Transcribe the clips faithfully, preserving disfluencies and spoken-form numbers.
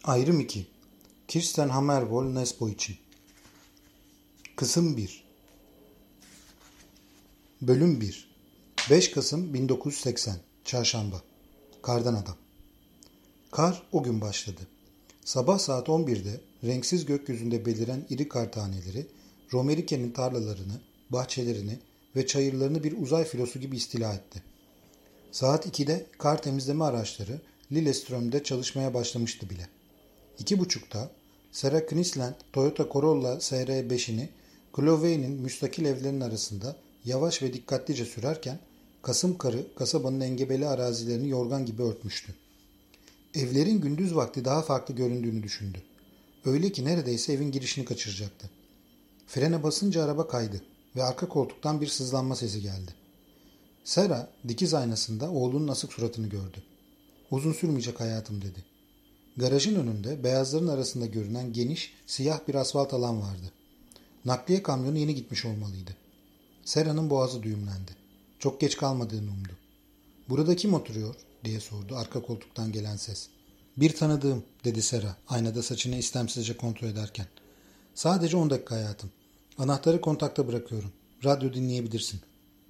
Ayrım iki. Kirsten Hammervoll Nesbo için. Kısım bir. Bölüm bir. beş Kasım bin dokuz yüz seksen. Çarşamba. Kardan Adam. Kar o gün başladı. Sabah saat on birde renksiz gökyüzünde beliren iri kar taneleri Romerike'nin tarlalarını, bahçelerini ve çayırlarını bir uzay filosu gibi istila etti. Saat ikide kar temizleme araçları Lillestrøm'de çalışmaya başlamıştı bile. İki buçukta Sarah Knisland Toyota Corolla S R beşini Clovey'nin müstakil evlerinin arasında yavaş ve dikkatlice sürerken Kasım karı kasabanın engebeli arazilerini yorgan gibi örtmüştü. Evlerin gündüz vakti daha farklı göründüğünü düşündü. Öyle ki neredeyse evin girişini kaçıracaktı. Frene basınca araba kaydı ve arka koltuktan bir sızlanma sesi geldi. Sarah dikiz aynasında oğlunun asık suratını gördü. "Uzun sürmeyecek hayatım," dedi. Garajın önünde beyazların arasında görünen geniş, siyah bir asfalt alan vardı. Nakliye kamyonu yeni gitmiş olmalıydı. Sarah'nın boğazı düğümlendi. Çok geç kalmadığını umdu. "Burada kim oturuyor?" diye sordu arka koltuktan gelen ses. "Bir tanıdığım," dedi Sarah aynada saçını istemsizce kontrol ederken. "Sadece on dakika hayatım. Anahtarı kontakta bırakıyorum. Radyo dinleyebilirsin."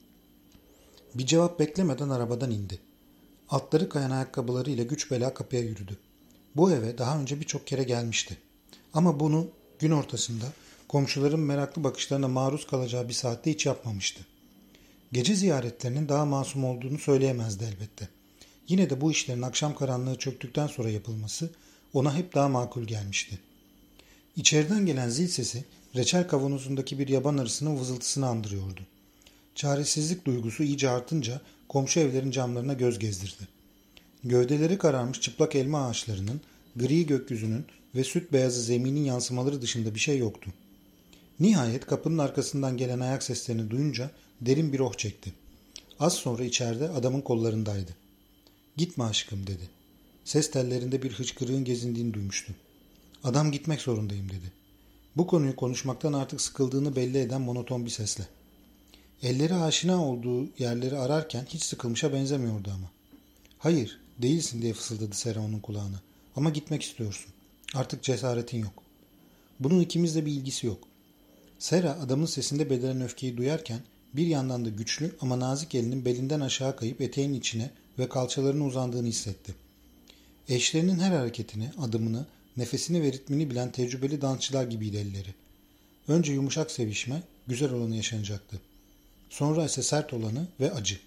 Bir cevap beklemeden arabadan indi. Altları kayan ayakkabılarıyla güç bela kapıya yürüdü. Bu eve daha önce birçok kere gelmişti. Ama bunu gün ortasında komşuların meraklı bakışlarına maruz kalacağı bir saatte hiç yapmamıştı. Gece ziyaretlerinin daha masum olduğunu söyleyemezdi elbette. Yine de bu işlerin akşam karanlığı çöktükten sonra yapılması ona hep daha makul gelmişti. İçeriden gelen zil sesi reçel kavanozundaki bir yaban arısının vızıltısını andırıyordu. Çaresizlik duygusu iyice artınca komşu evlerin camlarına göz gezdirdi. Gövdeleri kararmış çıplak elma ağaçlarının, gri gökyüzünün ve süt beyazı zeminin yansımaları dışında bir şey yoktu. Nihayet kapının arkasından gelen ayak seslerini duyunca derin bir oh çekti. Az sonra içeride adamın kollarındaydı. "Gitme aşkım," dedi. Ses tellerinde bir hıçkırığın gezindiğini duymuştu. "Adam gitmek zorundayım," dedi. Bu konuyu konuşmaktan artık sıkıldığını belli eden monoton bir sesle. Elleri aşina olduğu yerleri ararken hiç sıkılmışa benzemiyordu ama. "Hayır, değilsin," diye fısıldadı Sarah onun kulağına. "Ama gitmek istiyorsun. Artık cesaretin yok." "Bunun ikimizle bir ilgisi yok." Sarah adamın sesinde beliren öfkeyi duyarken bir yandan da güçlü ama nazik elinin belinden aşağı kayıp eteğin içine ve kalçalarına uzandığını hissetti. Eşlerinin her hareketini, adımını, nefesini ve ritmini bilen tecrübeli dansçılar gibiydi elleri. Önce yumuşak sevişme, güzel olanı yaşanacaktı. Sonra ise sert olanı ve acı.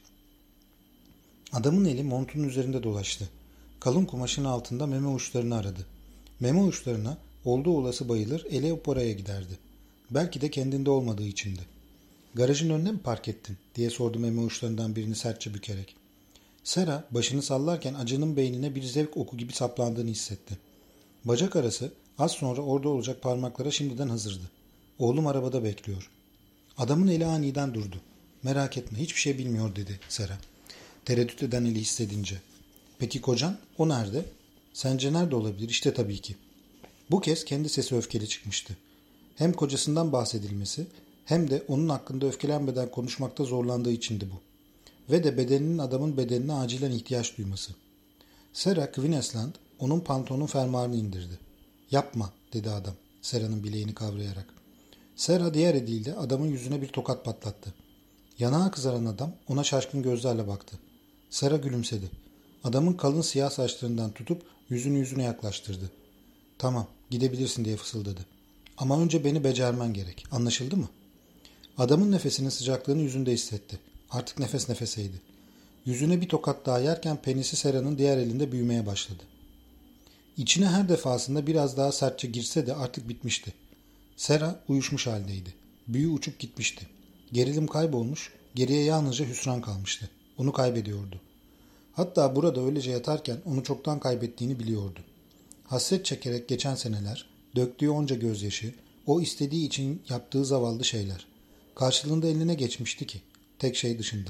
Adamın eli montunun üzerinde dolaştı. Kalın kumaşın altında meme uçlarını aradı. Meme uçlarına olduğu olası bayılır, eli hep oraya giderdi. Belki de kendinde olmadığı içindi. "Garajın önüne mi park ettin?" diye sordu meme uçlarından birini sertçe bükerek. Sarah başını sallarken acının beynine bir zevk oku gibi saplandığını hissetti. Bacak arası az sonra orada olacak parmaklara şimdiden hazırdı. "Oğlum arabada bekliyor." Adamın eli aniden durdu. "Merak etme, hiçbir şey bilmiyor," dedi Sarah. Tereddüt eden eli hissedince. "Peki kocan? O nerede?" "Sence nerede olabilir? İşte tabii ki." Bu kez kendi sesi öfkeli çıkmıştı. Hem kocasından bahsedilmesi hem de onun hakkında öfkelenmeden konuşmakta zorlandığı içindi bu. Ve de bedeninin adamın bedenine acilen ihtiyaç duyması. Sarah Kvinesland onun pantolonun fermuarını indirdi. "Yapma," dedi adam Sarah'nın bileğini kavrayarak. Sarah diğer eliyle adamın yüzüne bir tokat patlattı. Yanağı kızaran adam ona şaşkın gözlerle baktı. Sarah gülümsedi. Adamın kalın siyah saçlarından tutup yüzünü yüzüne yaklaştırdı. "Tamam, gidebilirsin," diye fısıldadı. "Ama önce beni becermen gerek. Anlaşıldı mı?" Adamın nefesinin sıcaklığını yüzünde hissetti. Artık nefes nefeseydi. Yüzüne bir tokat daha yerken penisi Sarah'nın diğer elinde büyümeye başladı. İçine her defasında biraz daha sertçe girse de artık bitmişti. Sarah uyuşmuş haldeydi. Büyü uçup gitmişti. Gerilim kaybolmuş, geriye yalnızca hüsran kalmıştı. Onu kaybediyordu. Hatta burada öylece yatarken onu çoktan kaybettiğini biliyordu. Hasret çekerek geçen seneler, döktüğü onca gözyaşı, o istediği için yaptığı zavallı şeyler. Karşılığında eline geçmişti ki, tek şey dışında.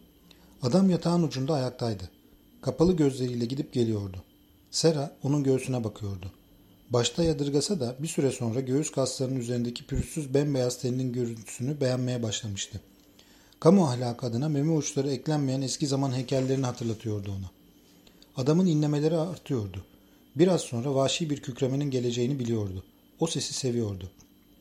Adam yatağın ucunda ayaktaydı. Kapalı gözleriyle gidip geliyordu. Sarah onun göğsüne bakıyordu. Başta yadırgasa da bir süre sonra göğüs kaslarının üzerindeki pürüzsüz bembeyaz teninin görüntüsünü beğenmeye başlamıştı. Kamu ahlakı adına meme uçları eklenmeyen eski zaman heykellerini hatırlatıyordu ona. Adamın inlemeleri artıyordu. Biraz sonra vahşi bir kükremenin geleceğini biliyordu. O sesi seviyordu.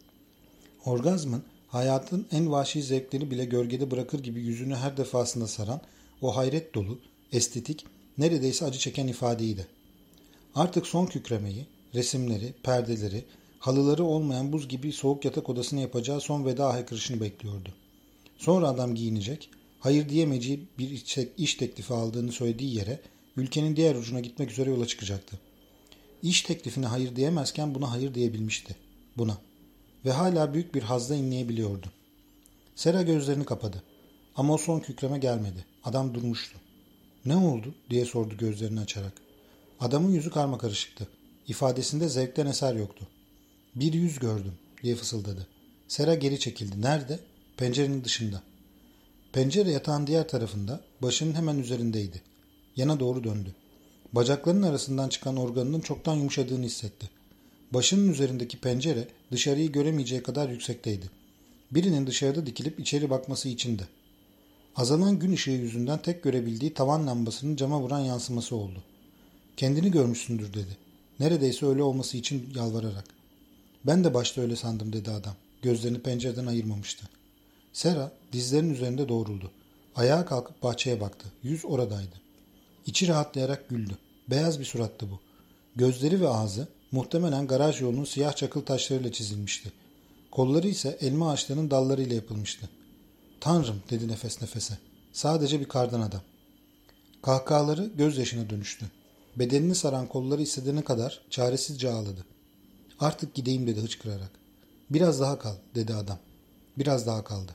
Orgazmın hayatın en vahşi zevkleri bile gölgede bırakır gibi yüzünü her defasında saran o hayret dolu, estetik, neredeyse acı çeken ifadeydi. Artık son kükremeyi, resimleri, perdeleri, halıları olmayan buz gibi soğuk yatak odasına yapacağı son veda haykırışını bekliyordu. Sonra adam giyinecek, hayır diyemeyeceği bir iş teklifi aldığını söylediği yere, ülkenin diğer ucuna gitmek üzere yola çıkacaktı. İş teklifine hayır diyemezken buna hayır diyebilmişti. Buna. Ve hala büyük bir hazla inleyebiliyordu. Sera gözlerini kapadı. Ama o son kükreme gelmedi. Adam durmuştu. "Ne oldu?" diye sordu gözlerini açarak. Adamın yüzü karmakarışıktı. İfadesinde zevkten eser yoktu. "Bir yüz gördüm," diye fısıldadı. Sera geri çekildi. "Nerede?" "Pencerenin dışında." Pencere yatağın diğer tarafında, başının hemen üzerindeydi. Yana doğru döndü. Bacaklarının arasından çıkan organının çoktan yumuşadığını hissetti. Başının üzerindeki pencere dışarıyı göremeyeceği kadar yüksekteydi. Birinin dışarıda dikilip içeri bakması içindi. Azalan gün ışığı yüzünden tek görebildiği tavan lambasının cama vuran yansıması oldu. "Kendini görmüşsündür," dedi. Neredeyse öyle olması için yalvararak. "Ben de başta öyle sandım," dedi adam. Gözlerini pencereden ayırmamıştı. Sera dizlerinin üzerinde doğruldu. Ayağa kalkıp bahçeye baktı. Yüz oradaydı. İçi rahatlayarak güldü. Beyaz bir surattı bu. Gözleri ve ağzı muhtemelen garaj yolunun siyah çakıl taşlarıyla çizilmişti. Kolları ise elma ağaçlarının dallarıyla yapılmıştı. "Tanrım," dedi nefes nefese. "Sadece bir kardan adam." Kahkahaları gözyaşına dönüştü. Bedenini saran kolları hissedene kadar çaresizce ağladı. "Artık gideyim," dedi hıçkırarak. "Biraz daha kal," dedi adam. Biraz daha kaldı.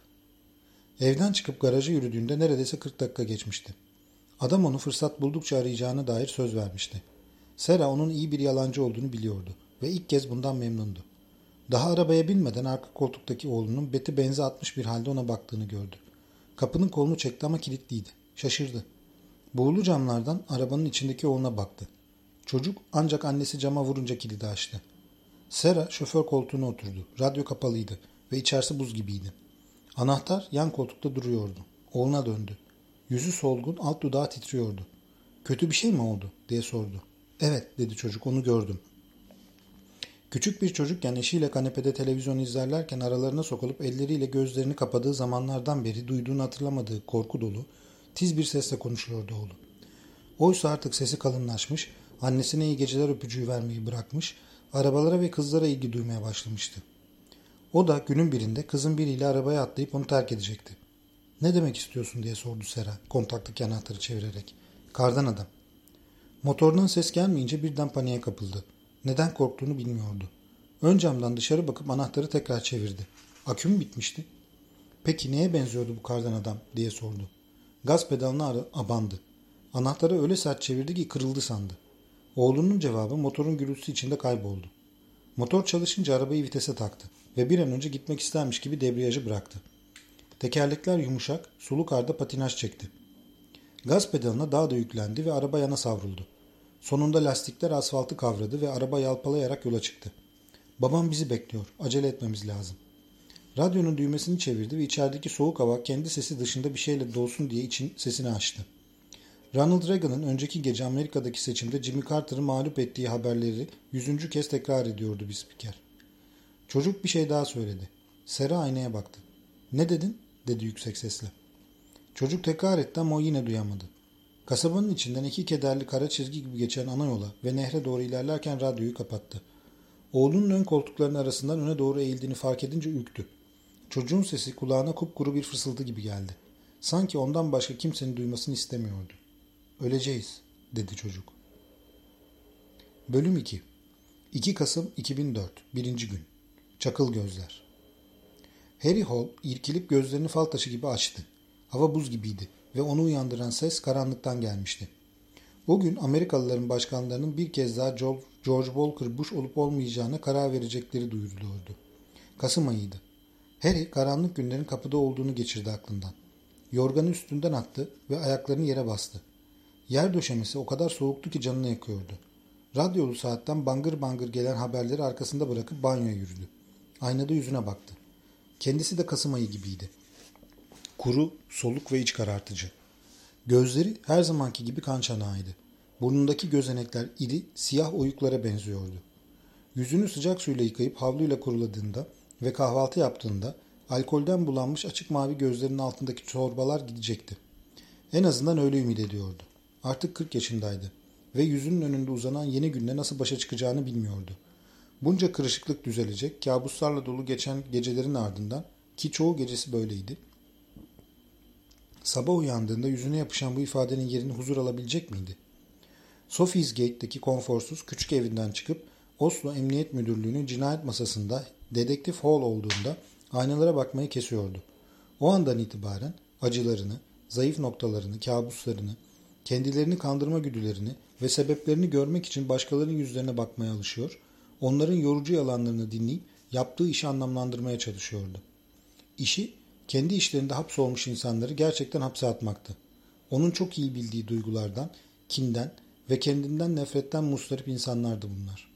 Evden çıkıp garaja yürüdüğünde neredeyse kırk dakika geçmişti. Adam onu fırsat buldukça arayacağına dair söz vermişti. Sera onun iyi bir yalancı olduğunu biliyordu ve ilk kez bundan memnundu. Daha arabaya binmeden arka koltuktaki oğlunun beti benze atmış bir halde ona baktığını gördü. Kapının kolunu çekti ama kilitliydi. Şaşırdı. Buğulu camlardan arabanın içindeki oğluna baktı. Çocuk ancak annesi cama vurunca kilidi açtı. Sera şoför koltuğuna oturdu. Radyo kapalıydı ve içerisi buz gibiydi. Anahtar yan koltukta duruyordu. Oğluna döndü. Yüzü solgun, alt dudağı titriyordu. "Kötü bir şey mi oldu?" diye sordu. "Evet," dedi çocuk, "onu gördüm." Küçük bir çocukken eşiyle kanepede televizyon izlerlerken aralarına sokulup elleriyle gözlerini kapadığı zamanlardan beri duyduğunu hatırlamadığı korku dolu, tiz bir sesle konuşuyordu oğlu. Oysa artık sesi kalınlaşmış, annesine iyi geceler öpücüğü vermeyi bırakmış, arabalara ve kızlara ilgi duymaya başlamıştı. O da günün birinde kızın biriyle arabaya atlayıp onu terk edecekti. "Ne demek istiyorsun?" diye sordu Sera, kontaktaki anahtarı çevirerek. "Kardan adam." Motordan ses gelmeyince birden paniğe kapıldı. Neden korktuğunu bilmiyordu. Ön camdan dışarı bakıp anahtarı tekrar çevirdi. Akü mü bitmişti? "Peki neye benziyordu bu kardan adam?" diye sordu. Gaz pedalına abandı. Anahtarı öyle sert çevirdi ki kırıldı sandı. Oğlunun cevabı motorun gürültüsü içinde kayboldu. Motor çalışınca arabayı vitese taktı ve bir an önce gitmek istermiş gibi debriyajı bıraktı. Tekerlekler yumuşak, sulu karda patinaj çekti. Gaz pedalına daha da yüklendi ve araba yana savruldu. Sonunda lastikler asfaltı kavradı ve araba yalpalayarak yola çıktı. "Babam bizi bekliyor. Acele etmemiz lazım." Radyonun düğmesini çevirdi ve içerideki soğuk hava kendi sesi dışında bir şeyle dolsun diye için sesini açtı. Ronald Reagan'ın önceki gece Amerika'daki seçimde Jimmy Carter'ı mağlup ettiği haberleri yüzüncü kez tekrar ediyordu bir spiker. Çocuk bir şey daha söyledi. Sera aynaya baktı. "Ne dedin?" dedi yüksek sesle. Çocuk tekrar etti ama o yine duyamadı. Kasabanın içinden iki kederli kara çizgi gibi geçen ana yola ve nehre doğru ilerlerken radyoyu kapattı. Oğlunun ön koltuklarının arasından öne doğru eğildiğini fark edince ürktü. Çocuğun sesi kulağına kupkuru bir fısıltı gibi geldi. Sanki ondan başka kimsenin duymasını istemiyordu. "Öleceğiz," dedi çocuk. Bölüm iki. iki Kasım iki bin dört. Birinci gün. Çakıl gözler. Harry Hole irkilip gözlerini fal taşı gibi açtı. Hava buz gibiydi ve onu uyandıran ses karanlıktan gelmişti. O gün Amerikalıların başkanlarının bir kez daha George Walker Bush olup olmayacağına karar verecekleri duyuruluyordu. Kasım ayıydı. Harry karanlık günlerin kapıda olduğunu geçirdi aklından. Yorganı üstünden attı ve ayaklarını yere bastı. Yer döşemesi o kadar soğuktu ki canını yakıyordu. Radyolu saatten bangır bangır gelen haberleri arkasında bırakıp banyoya yürüdü. Aynada yüzüne baktı. Kendisi de Kasım ayı gibiydi. Kuru, soluk ve iç karartıcı. Gözleri her zamanki gibi kan çanağıydı. Burnundaki gözenekler iri, siyah oyuklara benziyordu. Yüzünü sıcak suyla yıkayıp havluyla kuruladığında ve kahvaltı yaptığında alkolden bulanmış açık mavi gözlerinin altındaki çorbalar gidecekti. En azından öyle ümit ediyordu. Artık kırk yaşındaydı ve yüzünün önünde uzanan yeni günle nasıl başa çıkacağını bilmiyordu. Bunca kırışıklık düzelecek, kabuslarla dolu geçen gecelerin ardından, ki çoğu gecesi böyleydi, sabah uyandığında yüzüne yapışan bu ifadenin yerini huzur alabilecek miydi? Sophies Gate'deki konforsuz küçük evinden çıkıp Oslo Emniyet Müdürlüğü'nün cinayet masasında dedektif Hall olduğunda aynalara bakmayı kesiyordu. O andan itibaren acılarını, zayıf noktalarını, kabuslarını, kendilerini kandırma güdülerini ve sebeplerini görmek için başkalarının yüzlerine bakmaya alışıyor, onların yorucu yalanlarını dinleyip yaptığı işi anlamlandırmaya çalışıyordu. İşi, kendi işlerinde hapsolmuş insanları gerçekten hapse atmaktı. Onun çok iyi bildiği duygulardan, kinden ve kendinden nefretten mustarip insanlardı bunlar.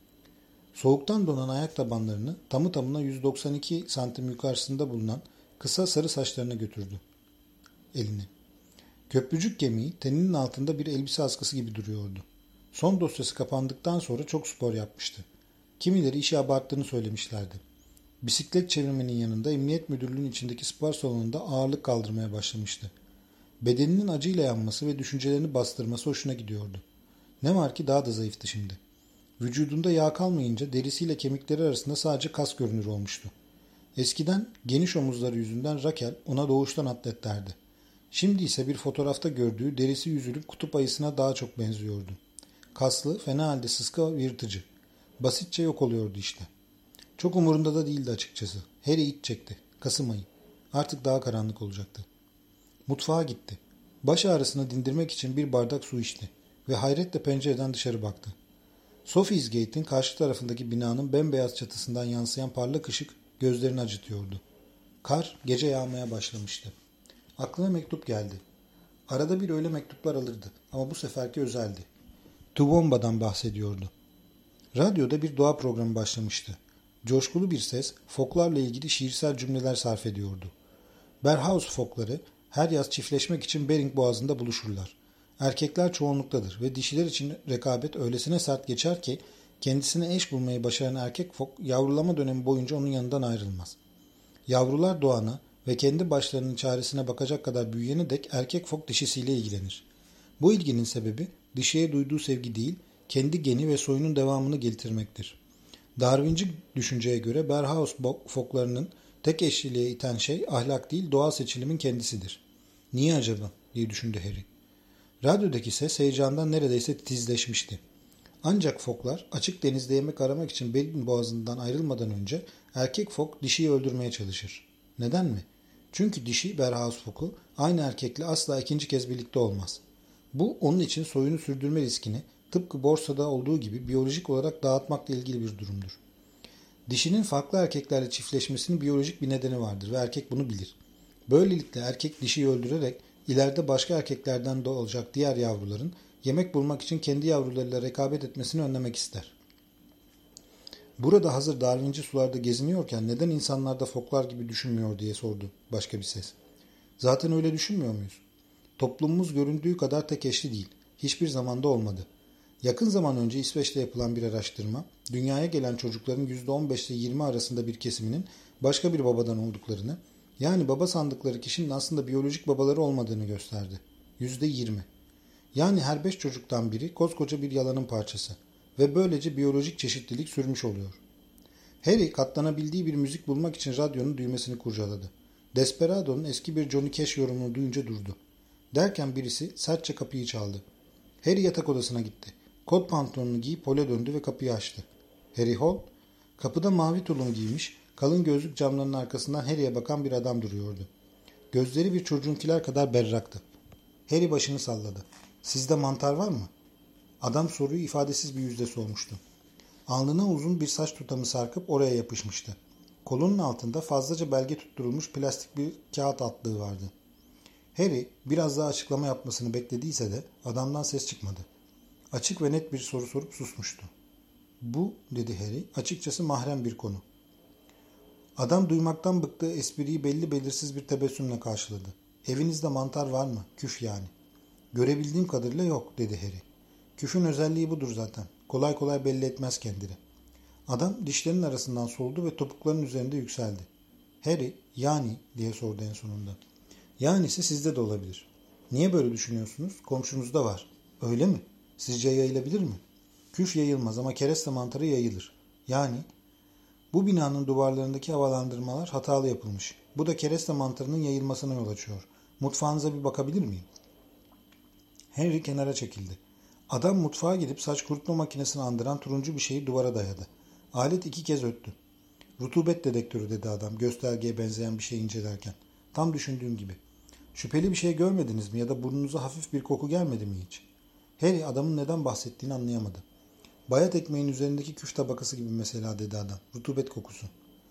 Soğuktan donan ayak tabanlarını tamı tamına yüz doksan iki santim yukarısında bulunan kısa sarı saçlarına götürdü elini. Köprücük kemiği teninin altında bir elbise askısı gibi duruyordu. Son dosyası kapandıktan sonra çok spor yapmıştı. Kimileri işi abarttığını söylemişlerdi. Bisiklet çevirmenin yanında emniyet müdürlüğünün içindeki spor salonunda ağırlık kaldırmaya başlamıştı. Bedeninin acıyla yanması ve düşüncelerini bastırması hoşuna gidiyordu. Ne var ki daha da zayıftı şimdi. Vücudunda yağ kalmayınca derisiyle kemikleri arasında sadece kas görünür olmuştu. Eskiden geniş omuzları yüzünden Raquel ona doğuştan atlet derdi. Şimdi ise bir fotoğrafta gördüğü derisi yüzülü kutup ayısına daha çok benziyordu. Kaslı, fena halde sıska ve yırtıcı. Basitçe yok oluyordu işte. Çok umurunda da değildi açıkçası. Harry iç çekti. Kasım ayı. Artık daha karanlık olacaktı. Mutfağa gitti. Baş ağrısını dindirmek için bir bardak su içti ve hayretle pencereden dışarı baktı. Sophies Gate'in karşı tarafındaki binanın bembeyaz çatısından yansıyan parlak ışık gözlerini acıtıyordu. Kar gece yağmaya başlamıştı. Aklına mektup geldi. Arada bir öyle mektuplar alırdı ama bu seferki özeldi. Tuvomba'dan bahsediyordu. Radyoda bir doğa programı başlamıştı. Coşkulu bir ses foklarla ilgili şiirsel cümleler sarf ediyordu. Berhaus fokları her yaz çiftleşmek için Bering Boğazı'nda buluşurlar. Erkekler çoğunluktadır ve dişiler için rekabet öylesine sert geçer ki kendisine eş bulmayı başaran erkek fok yavrulama dönemi boyunca onun yanından ayrılmaz. Yavrular doğana ve kendi başlarının çaresine bakacak kadar büyüyene dek erkek fok dişisiyle ilgilenir. Bu ilginin sebebi dişiye duyduğu sevgi değil, kendi geni ve soyunun devamını getirmektir. Darwinci düşünceye göre Berhaus foklarının tek eşliliğe iten şey ahlak değil doğal seçilimin kendisidir. Niye acaba diye düşündü Harry. Radyodaki ses heyecandan neredeyse titizleşmişti. Ancak foklar açık denizde yemek aramak için Bering Boğazı'ndan ayrılmadan önce erkek fok dişiyi öldürmeye çalışır. Neden mi? Çünkü dişi Berhaus foku aynı erkekle asla ikinci kez birlikte olmaz. Bu onun için soyunu sürdürme riskini tıpkı borsada olduğu gibi biyolojik olarak dağıtmakla ilgili bir durumdur. Dişinin farklı erkeklerle çiftleşmesinin biyolojik bir nedeni vardır ve erkek bunu bilir. Böylelikle erkek dişiyi öldürerek ileride başka erkeklerden doğacak diğer yavruların yemek bulmak için kendi yavrularıyla rekabet etmesini önlemek ister. Burada hazır Darwinci sularda geziniyorken neden insanlar da foklar gibi düşünmüyor diye sordu başka bir ses. Zaten öyle düşünmüyor muyuz? Toplumumuz göründüğü kadar tek eşli değil. Hiçbir zamanda olmadı. Yakın zaman önce İsveç'te yapılan bir araştırma, dünyaya gelen çocukların yüzde on beş ile yirmi arasında bir kesiminin başka bir babadan olduklarını, yani baba sandıkları kişinin aslında biyolojik babaları olmadığını gösterdi. yüzde yirmi. Yani her beş çocuktan biri koskoca bir yalanın parçası ve böylece biyolojik çeşitlilik sürmüş oluyor. Harry katlanabildiği bir müzik bulmak için radyonun düğmesini kurcaladı. Desperado'nun eski bir Johnny Cash yorumunu duyunca durdu. Derken birisi sertçe kapıyı çaldı. Harry yatak odasına gitti. Kot pantolonunu giyip hole döndü ve kapıyı açtı. Harry Hall, kapıda mavi tulum giymiş, kalın gözlük camlarının arkasından Harry'e bakan bir adam duruyordu. Gözleri bir çocuğunkiler kadar berraktı. Harry başını salladı. Sizde mantar var mı? Adam soruyu ifadesiz bir yüzle sormuştu. Alnına uzun bir saç tutamı sarkıp oraya yapışmıştı. Kolunun altında fazlaca belge tutturulmuş plastik bir kağıt altlığı vardı. Harry biraz daha açıklama yapmasını beklediyse de adamdan ses çıkmadı. Açık ve net bir soru sorup susmuştu. Bu, dedi Harry, açıkçası mahrem bir konu. Adam duymaktan bıktığı espriyi belli belirsiz bir tebessümle karşıladı. Evinizde mantar var mı? Küf yani. Görebildiğim kadarıyla yok, dedi Harry. Küfün özelliği budur zaten. Kolay kolay belli etmez kendini. Adam dişlerinin arasından soldu ve topuklarının üzerinde yükseldi. Harry, yani diye sordu en sonunda. Yanisi sizde de olabilir. Niye böyle düşünüyorsunuz? Komşunuzda var. Öyle mi? Sizce yayılabilir mi? Küf yayılmaz ama kereste mantarı yayılır. Yani bu binanın duvarlarındaki havalandırmalar hatalı yapılmış. Bu da kereste mantarının yayılmasına yol açıyor. Mutfağınıza bir bakabilir miyim? Henry kenara çekildi. Adam mutfağa gidip saç kurutma makinesini andıran turuncu bir şeyi duvara dayadı. Alet iki kez öttü. Rutubet dedektörü dedi adam göstergeye benzeyen bir şey incelerken. Tam düşündüğüm gibi. Şüpheli bir şey görmediniz mi ya da burnunuza hafif bir koku gelmedi mi hiç? Harry adamın neden bahsettiğini anlayamadı. Bayat ekmeğin üzerindeki küf tabakası gibi mesela dedi adam. Rutubet kokusu.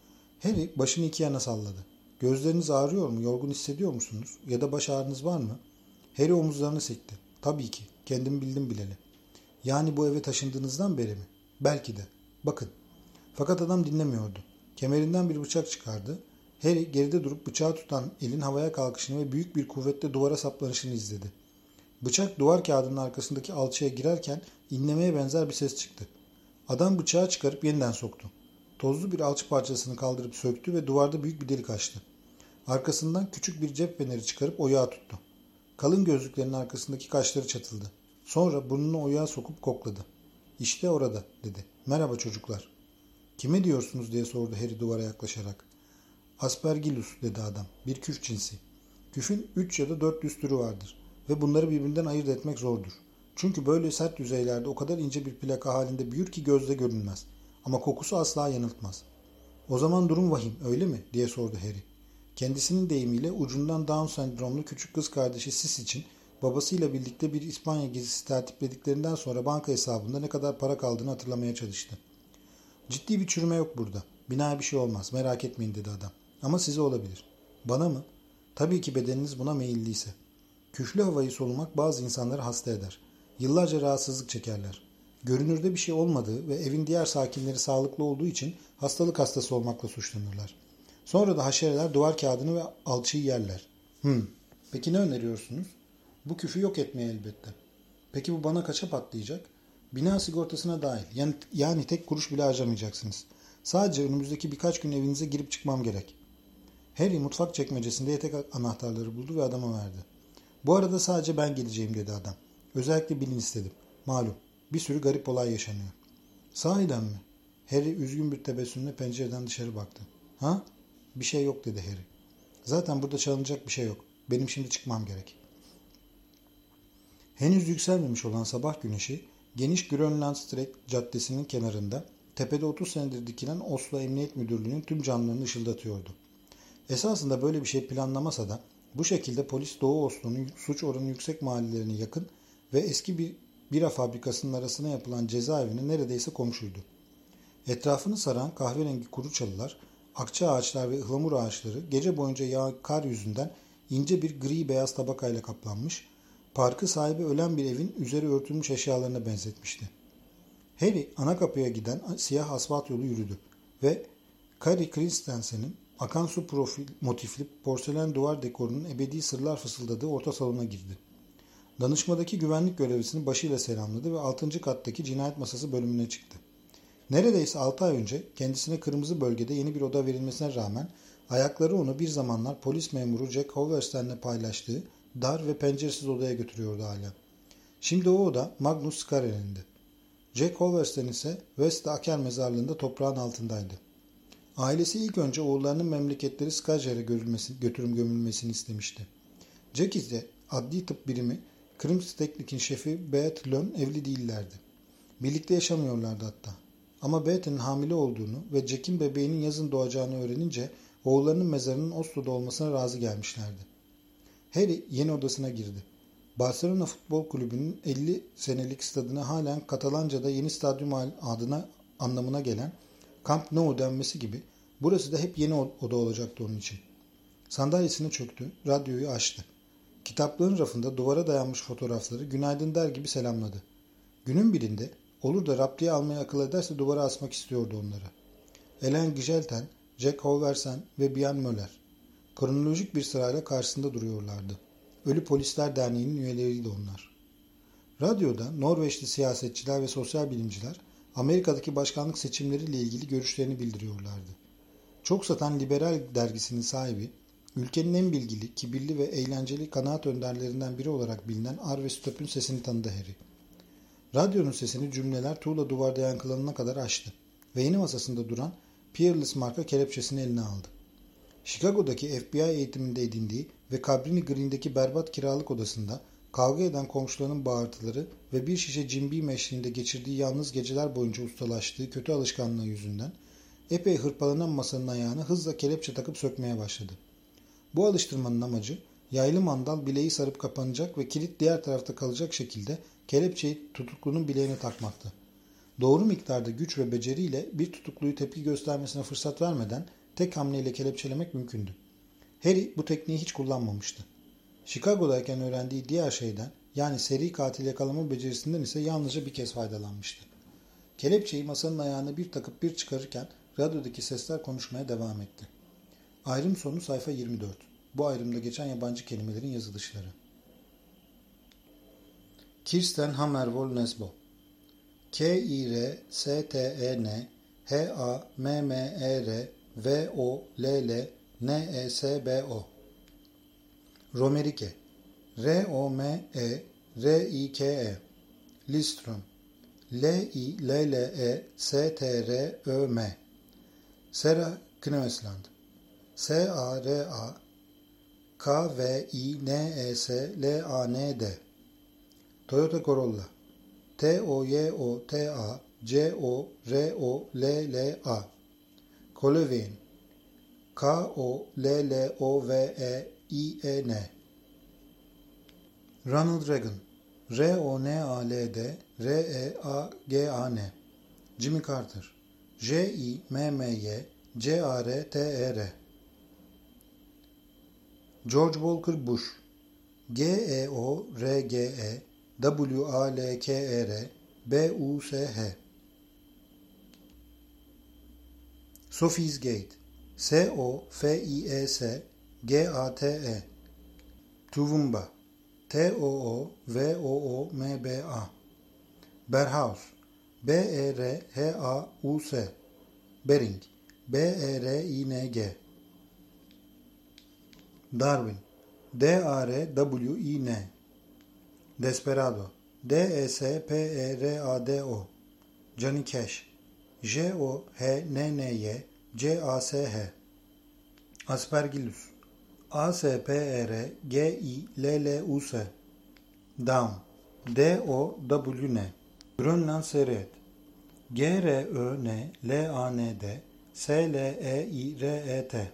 Harry başını iki yana salladı. Gözleriniz ağrıyor mu? Yorgun hissediyor musunuz? Ya da baş ağrınız var mı? Harry omuzlarını silkti. Tabii ki. Kendimi bildim bileli. Yani bu eve taşındığınızdan beri mi? Belki de. Bakın. Fakat adam dinlemiyordu. Kemerinden bir bıçak çıkardı. Harry geride durup bıçağı tutan elin havaya kalkışını ve büyük bir kuvvetle duvara saplanışını izledi. Bıçak duvar kağıdının arkasındaki alçıya girerken inlemeye benzer bir ses çıktı. Adam bıçağı çıkarıp yeniden soktu. Tozlu bir alçı parçasını kaldırıp söktü ve duvarda büyük bir delik açtı. Arkasından küçük bir cep feneri çıkarıp oyağa tuttu. Kalın gözlüklerinin arkasındaki kaşları çatıldı. Sonra burnunu oyağa sokup kokladı. İşte orada dedi. Merhaba çocuklar. Kime diyorsunuz diye sordu Harry duvara yaklaşarak. Aspergillus dedi adam. Bir küf cinsi. Küfün üç ya da dört yüz türü vardır ve bunları birbirinden ayırt etmek zordur. Çünkü böyle sert yüzeylerde o kadar ince bir plaka halinde büyür ki gözle görünmez. Ama kokusu asla yanıltmaz. O zaman durum vahim öyle mi diye sordu Harry. Kendisinin deyimiyle ucundan Down sendromlu küçük kız kardeşi Sis için babasıyla birlikte bir İspanya gezisi tertiplediklerinden sonra banka hesabında ne kadar para kaldığını hatırlamaya çalıştı. Ciddi bir çürüme yok burada. Binaya bir şey olmaz merak etmeyin dedi adam. Ama size olabilir. Bana mı? Tabii ki bedeniniz buna meyilliyse. Küflü havayı solumak bazı insanları hasta eder. Yıllarca rahatsızlık çekerler. Görünürde bir şey olmadığı ve evin diğer sakinleri sağlıklı olduğu için hastalık hastası olmakla suçlanırlar. Sonra da haşereler duvar kağıdını ve alçıyı yerler. Hmm. Peki ne öneriyorsunuz? Bu küfü yok etmeye elbette. Peki bu bana kaça patlayacak? Bina sigortasına dahil. Yani, yani tek kuruş bile harcamayacaksınız. Sadece önümüzdeki birkaç gün evinize girip çıkmam gerek. Harry mutfak çekmecesinde yetek anahtarları buldu ve adama verdi. Bu arada sadece ben geleceğim dedi adam. Özellikle bilin istedim. Malum bir sürü garip olay yaşanıyor. Sahiden mi? Harry üzgün bir tebessümle pencereden dışarı baktı. Ha? Bir şey yok dedi Harry. Zaten burada çalınacak bir şey yok. Benim şimdi çıkmam gerek. Henüz yükselmemiş olan sabah güneşi geniş Grönlandstræde caddesinin kenarında tepede otuz senedir dikilen Oslo Emniyet Müdürlüğü'nün tüm camlarını ışıldatıyordu. Esasında böyle bir şey planlamasa da bu şekilde polis Doğu Oslo'nun suç oranı yüksek mahallelerine yakın ve eski bir bira fabrikasının arasına yapılan cezaevine neredeyse komşuydu. Etrafını saran kahverengi kuru çalılar, akça ağaçlar ve ıhlamur ağaçları gece boyunca yağan kar yüzünden ince bir gri beyaz tabakayla kaplanmış, parkı sahibi ölen bir evin üzeri örtülmüş eşyalarına benzetmişti. Harry ana kapıya giden siyah asfalt yolu yürüdü ve Kari Christensen'in akan su profil motifli porselen duvar dekorunun ebedi sırlar fısıldadığı orta salona girdi. Danışmadaki güvenlik görevlisini başıyla selamladı ve altıncı kattaki cinayet masası bölümüne çıktı. Neredeyse altı ay önce kendisine kırmızı bölgede yeni bir oda verilmesine rağmen ayakları onu bir zamanlar polis memuru Jack Halverstein'le paylaştığı dar ve penceresiz odaya götürüyordu hala. Şimdi o oda Magnus Skarel'indi. Jack Halverstein ise West Aker mezarlığında toprağın altındaydı. Ailesi ilk önce oğullarının memleketleri Skager'e götürüm gömülmesini istemişti. Jack ise adli tıp birimi Krimsteknik'in şefi Beat Lön evli değillerdi. Birlikte yaşamıyorlardı hatta. Ama Beat'in hamile olduğunu ve Jack'in bebeğinin yazın doğacağını öğrenince oğullarının mezarının Oslo'da olmasına razı gelmişlerdi. Harry yeni odasına girdi. Barcelona Futbol Kulübü'nün elli senelik stadına halen Katalanca'da yeni stadyum adına anlamına gelen Camp Nou denmesi gibi burası da hep yeni oda olacaktı onun için. Sandalyesine çöktü, radyoyu açtı. Kitaplığın rafında duvara dayanmış fotoğrafları günaydın der gibi selamladı. Günün birinde olur da raptiye almayı akıl ederse duvara asmak istiyordu onları. Ellen Gijelten, Jack Halversen ve Bian Möller kronolojik bir sırayla karşısında duruyorlardı. Ölü Polisler Derneği'nin üyeleriydi onlar. Radyoda Norveçli siyasetçiler ve sosyal bilimciler Amerika'daki başkanlık seçimleriyle ilgili görüşlerini bildiriyorlardı. Çok satan Liberal dergisinin sahibi, ülkenin en bilgili, kibirli ve eğlenceli kanaat önderlerinden biri olarak bilinen Arve Stöp'ün sesini tanıdı Harry. Radyonun sesini cümleler tuğla duvarda yankılanana kadar açtı ve yeni masasında duran Peerless marka kelepçesini eline aldı. Chicago'daki F B I eğitiminde edindiği ve Cabrini Green'deki berbat kiralık odasında kavga eden komşularının bağırtıları ve bir şişe Jim Beam eşliğinde geçirdiği yalnız geceler boyunca ustalaştığı kötü alışkanlığı yüzünden epey hırpalanan masanın ayağını hızla kelepçe takıp sökmeye başladı. Bu alıştırmanın amacı yaylı mandal bileği sarıp kapanacak ve kilit diğer tarafta kalacak şekilde kelepçeyi tutuklunun bileğine takmaktı. Doğru miktarda güç ve beceriyle bir tutukluyu tepki göstermesine fırsat vermeden tek hamleyle kelepçelemek mümkündü. Harry bu tekniği hiç kullanmamıştı. Chicago'dayken öğrendiği diğer şeyden, yani seri katil yakalama becerisinden ise yalnızca bir kez faydalanmıştı. Kelepçeyi masanın ayağına bir takıp bir çıkarırken radyodaki sesler konuşmaya devam etti. Ayrım sonu sayfa yirmi dört. Bu ayrımda geçen yabancı kelimelerin yazılışları. Kirsten Hammervoll Nesbo K I R S T E N H A M M E R V O L L N E S B O Romerike R O M E R I K E Listrom L I L L E S T R Ö M Sera Knösland S A R A K V I N E S L A N D Toyota Corolla T O Y O T A C O R O L L A Colevin K O L L O V E I E N Ronald Reagan R O N A L D R E A G A N Jimmy Carter J I M M Y C A R T E R George Walker Bush G E O R G E W A L K E R B U S H Sophie's Gate S O F I E S G A T E Tuvumba T O O V O O M B A Berhaus B E R H A U S Bering B E R I N G Darwin D A R W I N Desperado D E S P E R A D O Johnny Cash J O H N N Y C A S H Aspergillus A S P E R G I L L U S Down D O W N Grönland Seret G R Ö N L A N D S L E I R E T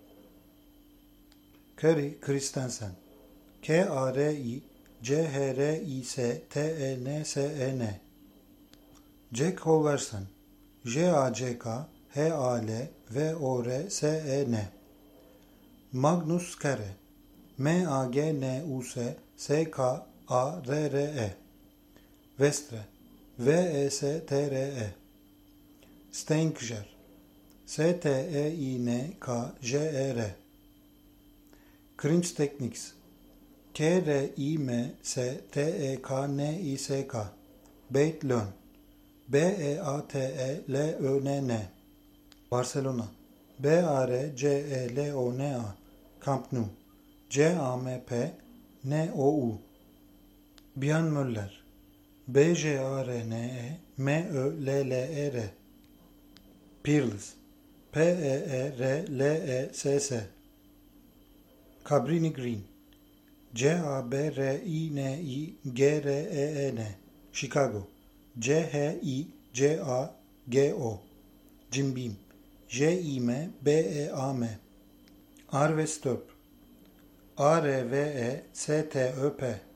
Curry Christensen K A R I C H R I S T E N S E N Jack Holversen J A C K H A L V O R S E N Magnus Kare M A G N U S S K A R R E Vestre V E S T R E Steinkjer S T E I N K J E R Cringe Techniques K R I M S T E K N I S K Beit Learn B E A T E L Ö N N Barcelona B A R C E L O N A Camp Nou C A M P N O U Bian Möller B J A R N E M Ö L L E R Peerless P E E R L E S S Cabrini Green C A B R I N I G R E E N Chicago C H I C A G O Jim Beam J I M B E A M Arve Stöp A R V E S T Ö P